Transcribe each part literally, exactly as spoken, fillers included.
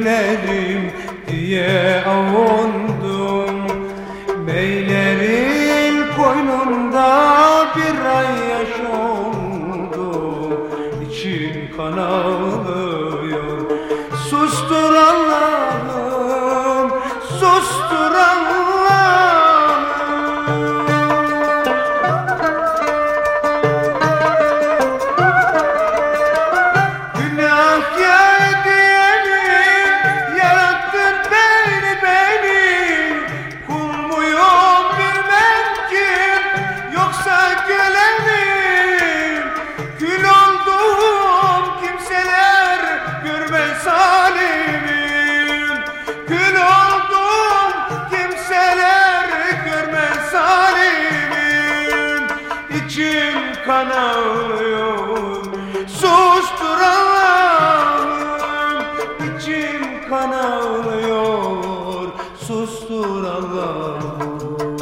gülerim diye avundum. Beylerin koynunda bir ay yaş oldu, İçim kan ağlıyor. Sustur Allah'ım, sustur Allah'ım. Günah ya diyelim, yarattın beni beni. Kul muyum bilmem kim, yoksa gülenim. Kül olduğum kimseler görmez halimim. Kül olduğum kimseler görmez halimim. İçim kan ağlıyor, sustur Allah'ım. İçim kan ağlıyor, sustur Allah'ım.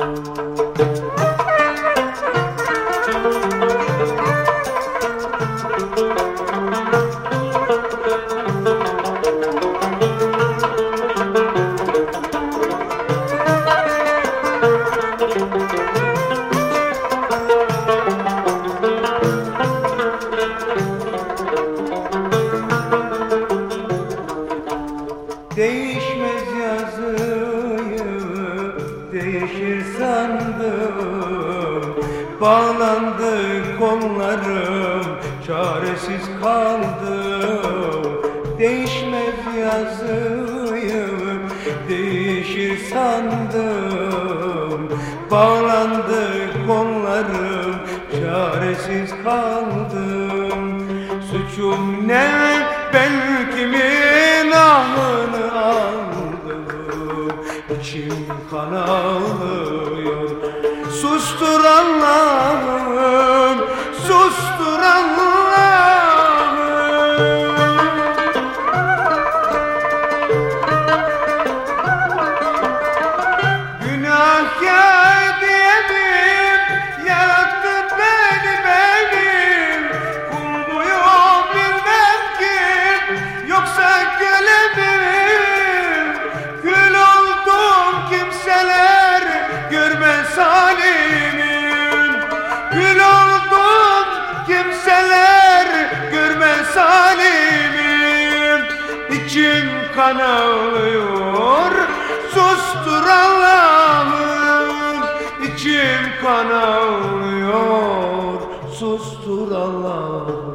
Değişmez yazıyı, değişir sandım. Bağlandı kollarım, çaresiz kaldım. Değişmez yazıyı, değişir sandım. Bağlandı kollarım, çaresiz kaldım. Suçum ne? Ben kimin ahını aldım? İçim kan ağlıyor. Sustur Allah'ım, sustur Allah'ım. Günah ya diyemem, yarattın beni benim. Kul muyum bilmem kim, yoksa gülemem. Kül olduğum kimseler görmez halimin. Kül olduğum kimseler görmez halimin. İçim kan ağlıyor, sustur Allah'ım. İçim kan ağlıyor, sustur Allah'ım.